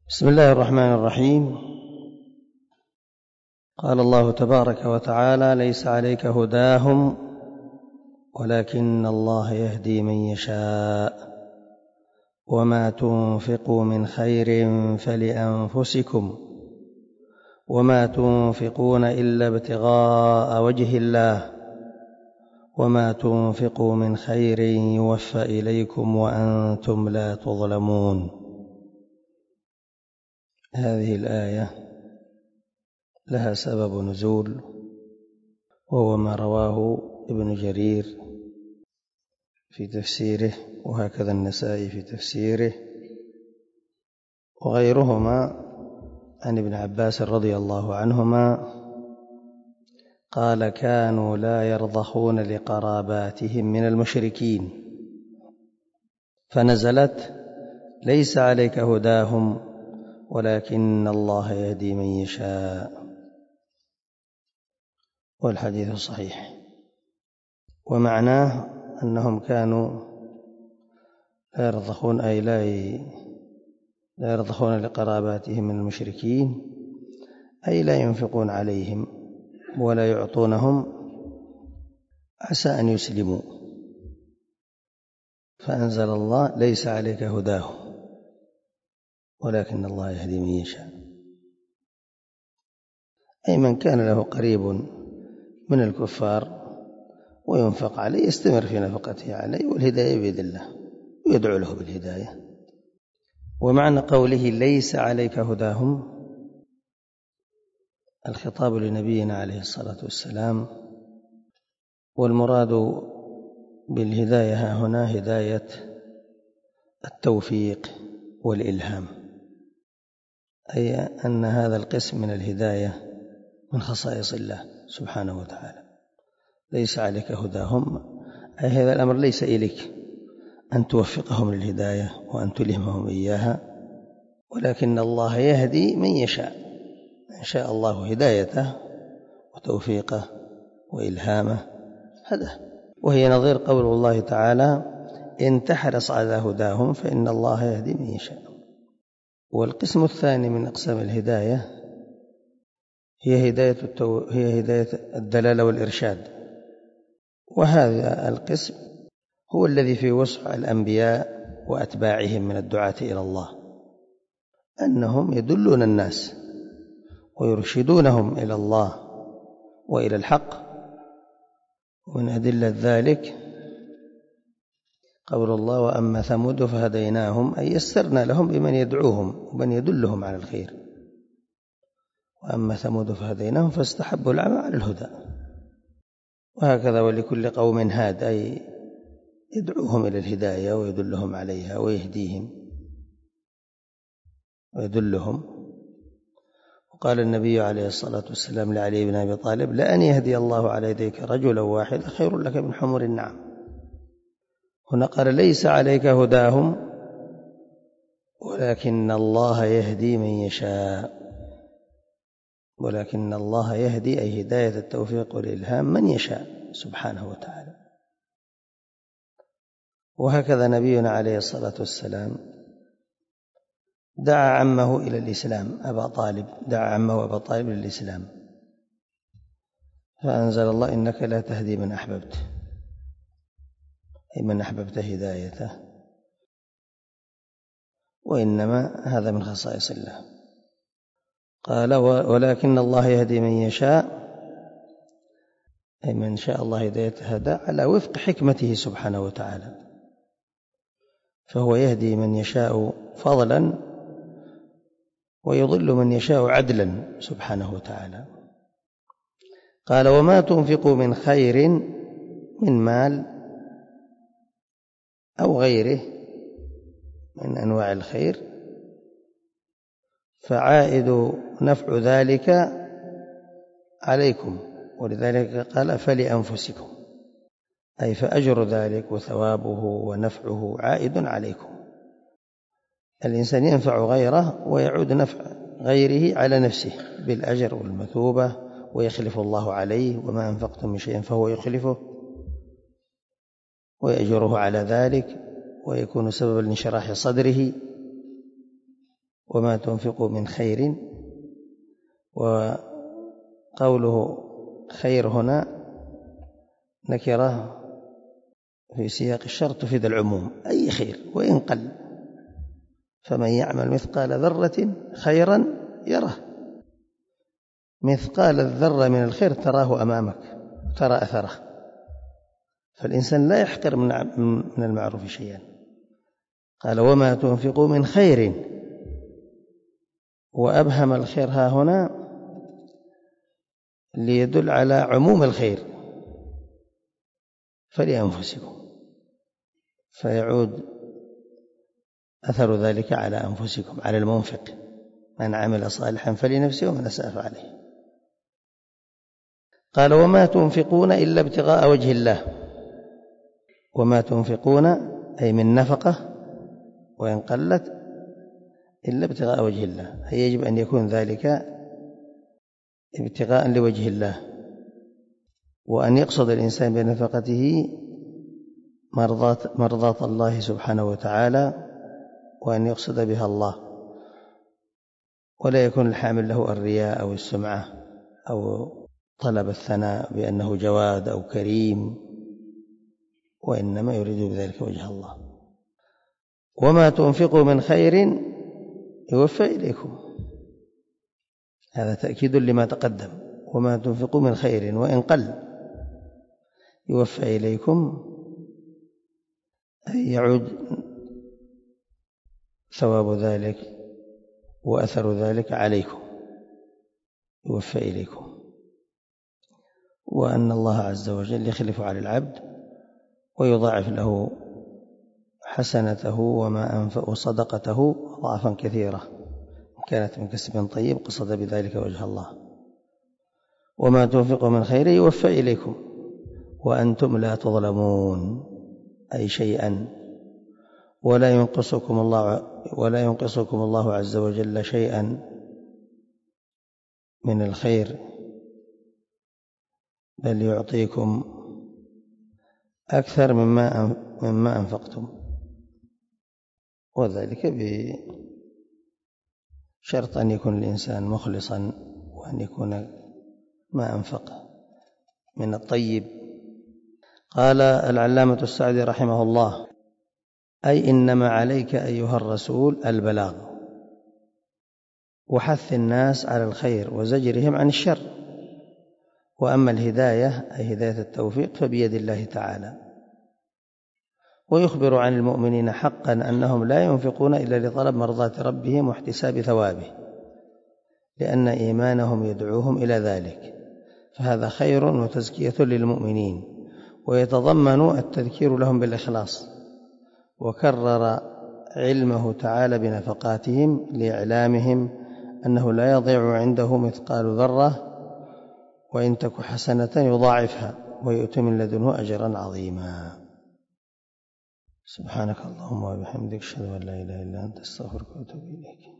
بسم الله الرحمن الرحيم. قال الله تبارك وتعالى: ليس عليك هداهم ولكن الله يهدي من يشاء وما تنفقوا من خير فلأنفسكم وما تنفقون إلا ابتغاء وجه الله وما تنفقوا من خير يوفى إليكم وأنتم لا تظلمون. هذه الآية لها سبب نزول، وهو ما رواه ابن جرير في تفسيره، وهكذا النسائي في تفسيره، وغيرهما عن ابن عباس رضي الله عنهما قال: كانوا لا يرضخون لقراباتهم من المشركين، فنزلت: ليس عليك هداهم ولكن الله يهدي من يشاء. والحديث صحيح، ومعناه أنهم كانوا لا يرضخون، أي لا يرضخون لقراباتهم من المشركين، أي لا ينفقون عليهم ولا يعطونهم عسى أن يسلموا، فأنزل الله: ليس عليك هداهم ولكن الله يهدي من يشاء، أي من كان له قريب من الكفار وينفق عليه يستمر في نفقته عليه، والهداية بيد الله، ويدعو له بالهداية. ومعنى قوله: ليس عليك هداهم، الخطاب لنبينا عليه الصلاة والسلام، والمراد بالهداية هنا هداية التوفيق والإلهام، أي أن هذا القسم من الهداية من خصائص الله سبحانه وتعالى. ليس عليك هداهم، أي هذا الأمر ليس إليك أن توفقهم للهداية وأن تلهمهم إياها، ولكن الله يهدي من يشاء، إن شاء الله هدايته وتوفيقه وإلهامه هداه. وهي نظير قول الله تعالى: إن تحرص على هداهم فإن الله يهدي من يشاء. والقسم الثاني من أقسام الهداية هي هداية الدلالة والإرشاد، وهذا القسم هو الذي في وسع الأنبياء وأتباعهم من الدعاة إلى الله، أنهم يدلون الناس ويرشدونهم إلى الله وإلى الحق. ومن أدلة ذلك قول الله: وأما ثمود فهديناهم، أي يسرنا لهم بمن يدعوهم ومن يدلهم على الخير. وأما ثمود فهديناهم فاستحبوا العمى على الهدى. وهكذا ولكل قوم هاد، أي يدعوهم إلى الهداية ويدلهم عليها ويهديهم ويدلهم. وقال النبي عليه الصلاة والسلام لعلي بن أبي طالب: لأن يهدي الله على يديك رجلا واحدا خير لك من حمر النعم. هنا قال: ليس عليك هداهم ولكن الله يهدي من يشاء. ولكن الله يهدي، أي هداية التوفيق والإلهام، من يشاء سبحانه وتعالى. وهكذا نبينا عليه الصلاة والسلام دعا عمه إلى الإسلام، أبا طالب، دعا عمه أبا طالب للإسلام، فأنزل الله: إنك لا تهدي من أحببت، أي من أحببت هدايته، وإنما هذا من خصائص الله. قال: ولكن الله يهدي من يشاء، أي من شاء الله هدايته هدى على وفق حكمته سبحانه وتعالى، فهو يهدي من يشاء فضلا ويضل من يشاء عدلا سبحانه وتعالى. قال: وما تنفقوا من خير، من مال أو غيره من أنواع الخير، فعائد نفع ذلك عليكم، ولذلك قال: فلأنفسكم، أي فأجر ذلك وثوابه ونفعه عائد عليكم. الإنسان ينفع غيره ويعود نفع غيره على نفسه بالأجر والمثوبة، ويخلف الله عليه: وما أنفقتم من شيء فهو يخلفه ويأجره على ذلك، ويكون سببا لانشراح صدره وما تنفقوا من خير. وقوله خير هنا نكرة في سياق الشرط تفيد العموم، أي خير وإن قل، فمن يعمل مثقال ذرة خيرا يره. مثقال الذرة من الخير تراه أمامك، ترى أثره، فالإنسان لا يحقر من المعروف شيئا. قال وما تنفقوا من خير، وأبهم الخير ها هنا ليدل على عموم الخير، فلأنفسكم، فيعود أثر ذلك على أنفسكم، على المنفق، من عمل صالحا فلنفسه ومن أساء فعليه. قال وما تنفقون إلا ابتغاء وجه الله. وما تنفقون أي من نفقة وإن قلت إلا ابتغاء وجه الله، أي يجب أن يكون ذلك ابتغاء لوجه الله، وأن يقصد الإنسان بنفقته مرضاة الله سبحانه وتعالى، وأن يقصد بها الله، ولا يكون الحامل له الرياء أو السمعة أو طلب الثناء بأنه جواد أو كريم، وإنما يريد بذلك وجه الله. وما تنفقوا من خير يوفى إليكم، هذا تأكيد لما تقدم. وما تنفقوا من خير وإن قل يوفى إليكم، أي يعود ثواب ذلك وأثر ذلك عليكم، يوفى إليكم. وأن الله عز وجل يخلف على العبد ويضاعف له حسنته وصدقته ضعفا كثيرة، كانت من كسب طيب قصد بذلك وجه الله. وما تنفقوا من خير يوفى إليكم وأنتم لا تظلمون، أي شيئا، ولا ينقصكم الله عز وجل شيئا من الخير، بل يعطيكم أكثر مما أنفقتم، وذلك بشرط أن يكون الإنسان مخلصا، وأن يكون ما أنفق من الطيب. قال العلامة السعدي رحمه الله: أي إنما عليك أيها الرسول البلاغ، وحث الناس على الخير وزجرهم عن الشر، وأما الهداية أي هداية التوفيق فبيد الله تعالى. ويخبر عن المؤمنين حقا أنهم لا ينفقون إلا لطلب مرضاة ربهم واحتساب ثوابه، لأن إيمانهم يدعوهم إلى ذلك، فهذا خير وتزكية للمؤمنين، ويتضمن التذكير لهم بالإخلاص. وكرر علمه تعالى بنفقاتهم لإعلامهم أنه لا يضيع عنده مثقال ذرة، وإن تك حسنة يضاعفها ويؤتي من لدنه أجرا عظيما. سبحانك اللهم وبحمدك، أشهد أن لا إله إلا أنت، أستغفرك وأتوب إليك.